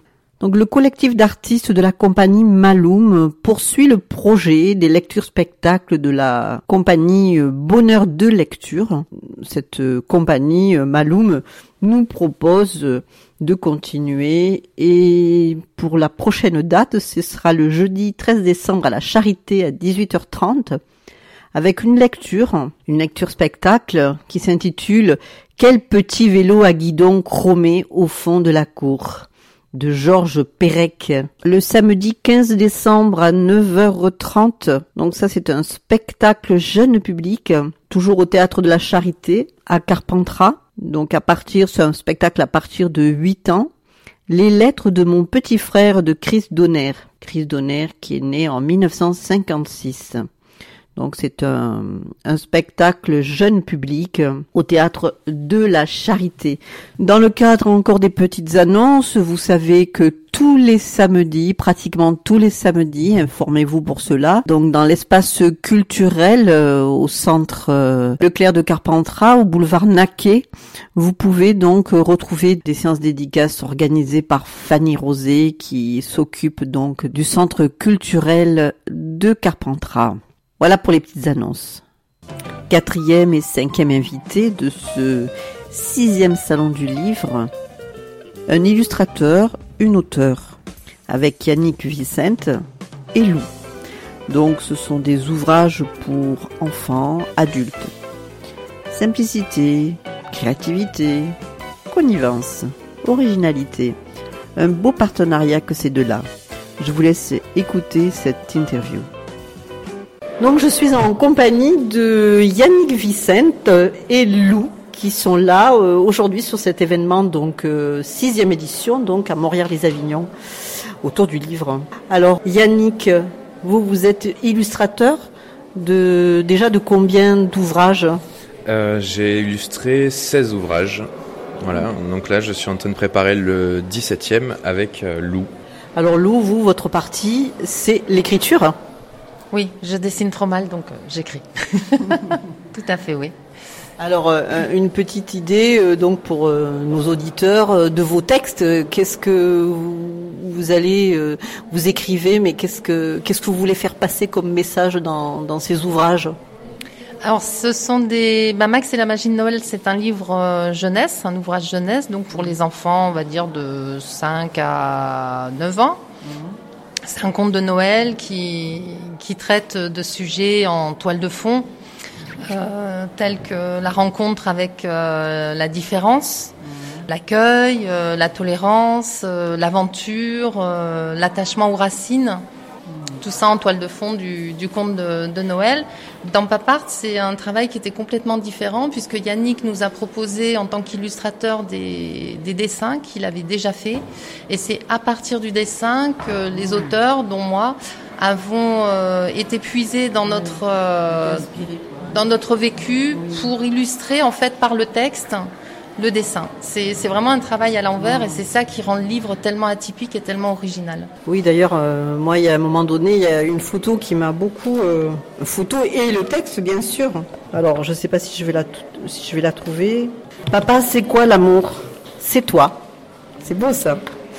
Donc le collectif d'artistes de la compagnie Maloum poursuit le projet des lectures spectacles de la compagnie Bonheur de Lecture. Cette compagnie Maloum nous propose de continuer et pour la prochaine date, ce sera le jeudi 13 décembre à la Charité à 18h30 avec une lecture spectacle qui s'intitule « Quel petit vélo à guidon chromé au fond de la cour ?» de Georges Perec. Le samedi 15 décembre à 9h30. Donc ça, c'est un spectacle jeune public, toujours au Théâtre de la Charité, à Carpentras. Donc c'est un spectacle à partir de 8 ans. Les lettres de mon petit frère de Chris Donner. Chris Donner qui est né en 1956. Donc c'est un spectacle jeune public au Théâtre de la Charité. Dans le cadre encore des petites annonces, vous savez que pratiquement tous les samedis, informez-vous pour cela, donc dans l'espace culturel au centre Leclerc de Carpentras, au boulevard Naquet, vous pouvez donc retrouver des séances dédicaces organisées par Fanny Rosé qui s'occupe donc du centre culturel de Carpentras. Voilà pour les petites annonces. 4e et 5e invité de ce 6e salon du livre, un illustrateur, une auteure, avec Yannick Vicente et Lou. Donc ce sont des ouvrages pour enfants, adultes. Simplicité, créativité, connivence, originalité. Un beau partenariat que ces deux-là. Je vous laisse écouter cette interview. Donc je suis en compagnie de Yannick Vicente et Lou qui sont là aujourd'hui sur cet événement, donc 6e édition, donc à Morières-les-Avignon, autour du livre. Alors Yannick, vous êtes illustrateur de combien d'ouvrages ? J'ai illustré 16 ouvrages. Voilà, donc là je suis en train de préparer le 17e avec Lou. Alors Lou, votre partie, c'est l'écriture ? Oui, je dessine trop mal, donc j'écris. Tout à fait, oui. Alors, une petite idée donc pour nos auditeurs de vos textes. Qu'est-ce que vous allez, vous écrivez, mais qu'est-ce que vous voulez faire passer comme message dans ces ouvrages ? Alors, ce sont Max et la magie de Noël, c'est un livre jeunesse, un ouvrage jeunesse, donc pour les enfants, on va dire de 5 à 9 ans. C'est un conte de Noël qui traite de sujets en toile de fond, tels que la rencontre avec la différence, l'accueil, la tolérance, l'aventure, l'attachement aux racines. Tout ça en toile de fond du conte de Noël. Dans Papart, c'est un travail qui était complètement différent puisque Yannick nous a proposé en tant qu'illustrateur des dessins qu'il avait déjà fait. Et c'est à partir du dessin que les auteurs, dont moi, avons été puisés dans notre vécu pour illustrer en fait par le texte le dessin. C'est vraiment un travail à l'envers et c'est ça qui rend le livre tellement atypique et tellement original. Oui, d'ailleurs, moi, il y a un moment donné, il y a une photo qui m'a beaucoup... photo et le texte, bien sûr. Alors, je ne sais pas si je vais la trouver. Papa, c'est quoi l'amour ? C'est toi. C'est beau, ça.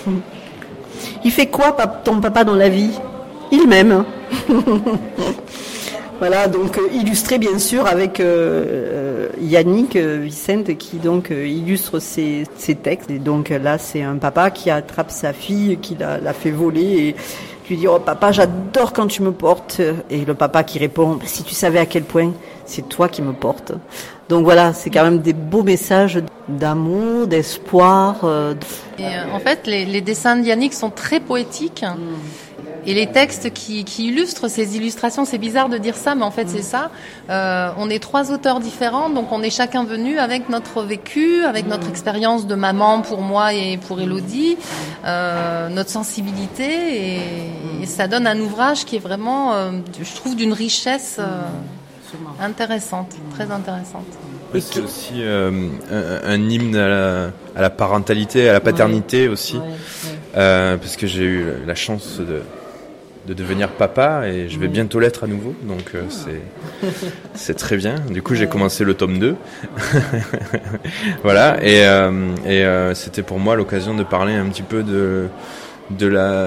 Il fait quoi, ton papa, dans la vie ? Il m'aime. Voilà, donc illustré bien sûr avec Yannick Vicente qui donc illustre ses textes. Et donc là, c'est un papa qui attrape sa fille, qui l'a fait voler et lui dit « Oh papa, j'adore quand tu me portes ». Et le papa qui répond « Si tu savais à quel point c'est toi qui me portes ». Donc voilà, c'est quand même des beaux messages d'amour, d'espoir. En fait, les dessins de Yannick sont très poétiques. Et les textes qui illustrent ces illustrations, c'est bizarre de dire ça, mais en fait c'est ça. On est 3 auteurs différents, donc on est chacun venu avec notre vécu, avec notre expérience de maman pour moi et pour Élodie, notre sensibilité, et ça donne un ouvrage qui est vraiment, je trouve, d'une richesse intéressante, très intéressante. C'est aussi un hymne à la parentalité, à la paternité aussi, parce que j'ai eu la chance de devenir papa et je vais bientôt l'être à nouveau, donc c'est très bien. Du coup, j'ai commencé le tome 2. Voilà, et c'était pour moi l'occasion de parler un petit peu de de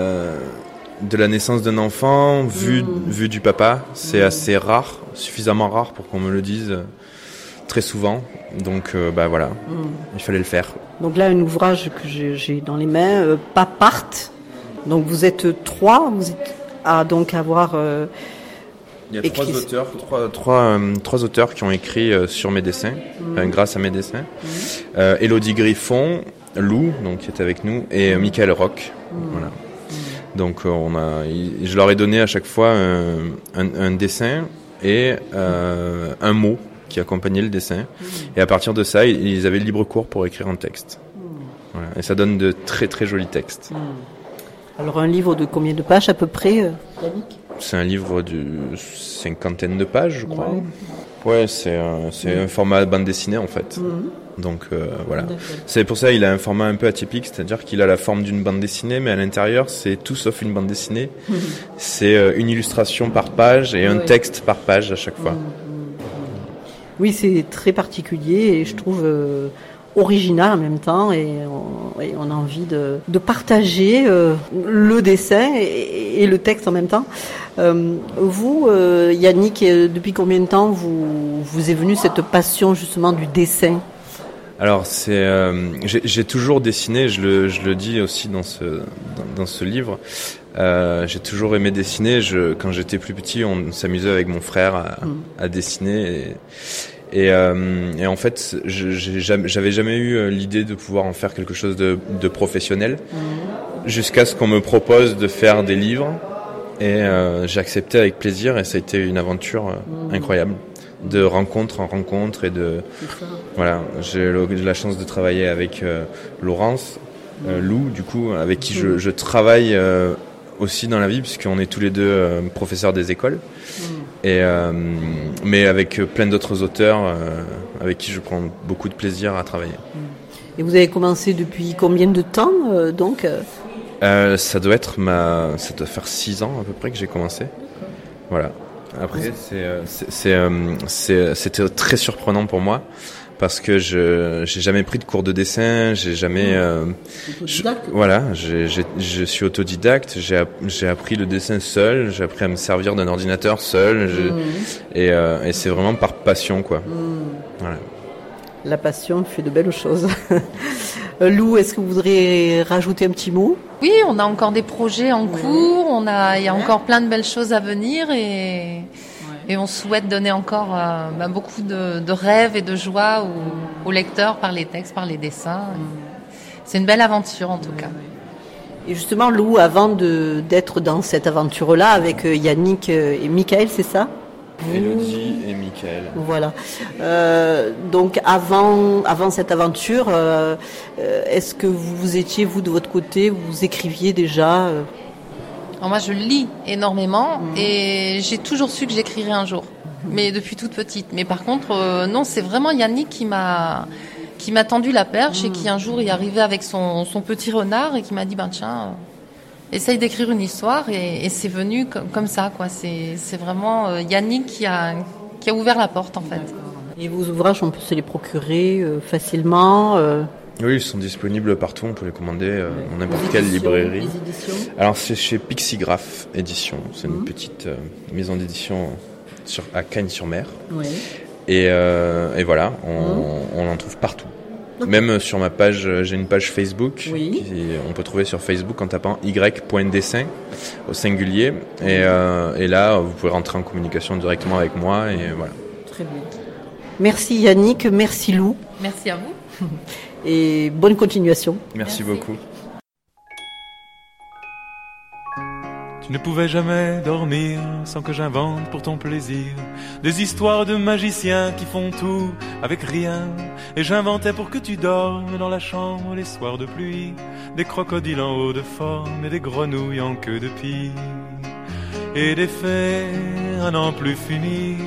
la naissance d'un enfant vu du papa. C'est assez rare, suffisamment rare pour qu'on me le dise très souvent. Donc voilà, il fallait le faire. Donc là, un ouvrage que j'ai dans les mains, Papart. Donc vous êtes 3, vous êtes à donc avoir... Il y a 3 auteurs qui ont écrit sur mes dessins, grâce à mes dessins. Élodie Griffon, Lou, donc qui est avec nous, et Michael Roch. Voilà. Donc je leur ai donné à chaque fois un dessin et un mot qui accompagnait le dessin. Et à partir de ça, ils avaient le libre cours pour écrire un texte. Voilà. Et ça donne de très très jolis textes. Alors un livre de combien de pages à peu près, Yannick ? C'est un livre de 50 de pages, je crois. Ouais, c'est un format bande dessinée en fait. Donc voilà. D'accord. C'est pour ça qu'il a un format un peu atypique, c'est-à-dire qu'il a la forme d'une bande dessinée, mais à l'intérieur c'est tout sauf une bande dessinée. C'est une illustration par page et un texte par page à chaque fois. Oui, c'est très particulier et je trouve original en même temps et on a envie de partager le dessin et le texte en même temps. Vous, Yannick, depuis combien de temps vous est venue cette passion justement du dessin ? Alors j'ai toujours dessiné, je le dis aussi dans ce livre. J'ai toujours aimé dessiner. Quand j'étais plus petit, on s'amusait avec mon frère à dessiner et en fait j'avais jamais eu l'idée de pouvoir en faire quelque chose de professionnel jusqu'à ce qu'on me propose de faire des livres et j'ai accepté avec plaisir et ça a été une aventure incroyable. De rencontre en rencontre et voilà, j'ai eu la chance de travailler avec Laurence, Lou du coup, avec qui je travaille aussi dans la vie puisqu'on est tous les deux professeurs des écoles et mais avec plein d'autres auteurs avec qui je prends beaucoup de plaisir à travailler. Et vous avez commencé depuis combien de temps donc ça doit faire 6 ans à peu près que j'ai commencé. Voilà. Après, c'était très surprenant pour moi parce que j'ai jamais pris de cours de dessin, j'ai jamais. Je suis autodidacte. J'ai appris le dessin seul, j'ai appris à me servir d'un ordinateur seul, et c'est vraiment par passion, quoi. Voilà. La passion fait de belles choses. Lou, est-ce que vous voudriez rajouter un petit mot ? Oui, on a encore des projets en cours, il y a encore plein de belles choses à venir et on souhaite donner encore beaucoup de rêves et de joie aux lecteurs par les textes, par les dessins. C'est une belle aventure en tout cas. Et justement, Lou, avant d'être dans cette aventure-là avec Yannick et Michael, c'est ça ? Élodie et Michael. Voilà. Donc avant cette aventure, est-ce que vous étiez, vous de votre côté, vous écriviez déjà Alors moi je lis énormément et j'ai toujours su que j'écrirais un jour, mais depuis toute petite. Mais par contre, non, c'est vraiment Yannick qui m'a tendu la perche et qui un jour est arrivé avec son petit renard et qui m'a dit tiens... Essaye d'écrire une histoire et c'est venu comme ça, quoi. C'est vraiment Yannick qui a ouvert la porte en fait. Et vos ouvrages, on peut se les procurer facilement Oui, ils sont disponibles partout, on peut les commander dans n'importe quelle librairie. Les éditions ? Alors c'est chez Pixigraph Édition, c'est une petite maison d'édition à Cagnes-sur-Mer. Oui. Et voilà, on en trouve partout. Okay. Même sur ma page, j'ai une page Facebook, on peut trouver sur Facebook en tapant y.dessin au singulier, et là vous pouvez rentrer en communication directement avec moi, et voilà. Très bien. Merci Yannick, merci Lou. Merci à vous. Et bonne continuation. Merci beaucoup. Tu ne pouvais jamais dormir sans que j'invente pour ton plaisir des histoires de magiciens qui font tout avec rien. Et j'inventais pour que tu dormes dans la chambre les soirs de pluie des crocodiles en haut de forme et des grenouilles en queue de pie. Et des fées à n'en plus finir.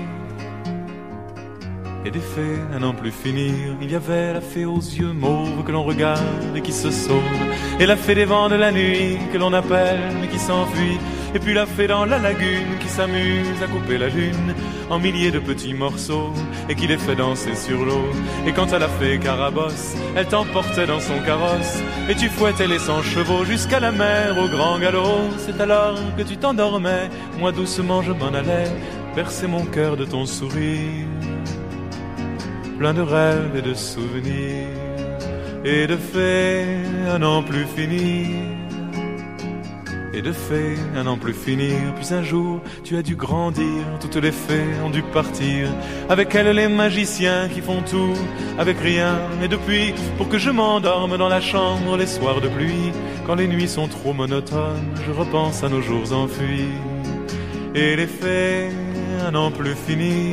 Et des fées à n'en plus finir. Il y avait la fée aux yeux mauves que l'on regarde et qui se sauve, et la fée des vents de la nuit que l'on appelle mais qui s'enfuit. Et puis la fée dans la lagune qui s'amuse à couper la lune en milliers de petits morceaux et qui les fait danser sur l'eau. Et quant à la fée Carabosse, elle t'emportait dans son carrosse et tu fouettais les 100 chevaux jusqu'à la mer au grand galop. C'est alors que tu t'endormais, moi doucement je m'en allais bercer mon cœur de ton sourire, plein de rêves et de souvenirs et de fées à n'en plus finir. Et de fées à n'en plus finir. Puis un jour tu as dû grandir, toutes les fées ont dû partir, avec elles les magiciens qui font tout avec rien. Et depuis, pour que je m'endorme dans la chambre les soirs de pluie, quand les nuits sont trop monotones, je repense à nos jours enfuis. Et les fées à n'en plus finir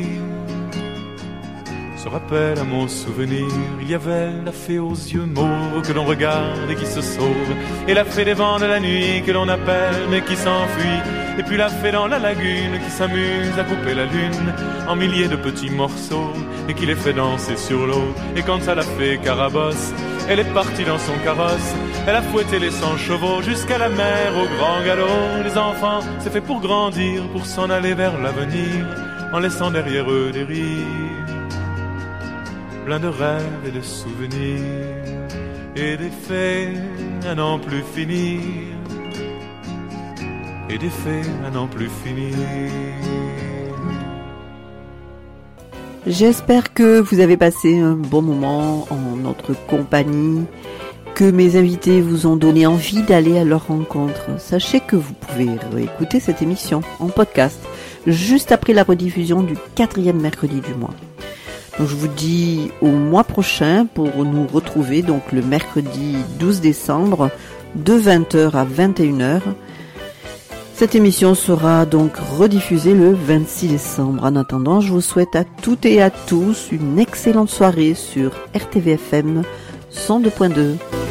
se rappelle à mon souvenir. Il y avait la fée aux yeux mauves que l'on regarde et qui se sauve, et la fée des vents de la nuit que l'on appelle mais qui s'enfuit, et puis la fée dans la lagune qui s'amuse à couper la lune en milliers de petits morceaux et qui les fait danser sur l'eau. Et quant à la fée Carabosse, elle est partie dans son carrosse, elle a fouetté les 100 chevaux jusqu'à la mer au grand galop. Les enfants, c'est fait pour grandir, pour s'en aller vers l'avenir, en laissant derrière eux des rires, plein de rêves et de souvenirs, et des fées à n'en plus finir, et des fées à n'en plus finir. J'espère que vous avez passé un bon moment en notre compagnie, que mes invités vous ont donné envie d'aller à leur rencontre. Sachez que vous pouvez réécouter cette émission en podcast, juste après la rediffusion du 4e mercredi du mois. Donc je vous dis au mois prochain pour nous retrouver donc le mercredi 12 décembre de 20h à 21h. Cette émission sera donc rediffusée le 26 décembre. En attendant, je vous souhaite à toutes et à tous une excellente soirée sur RTVFM 102.2.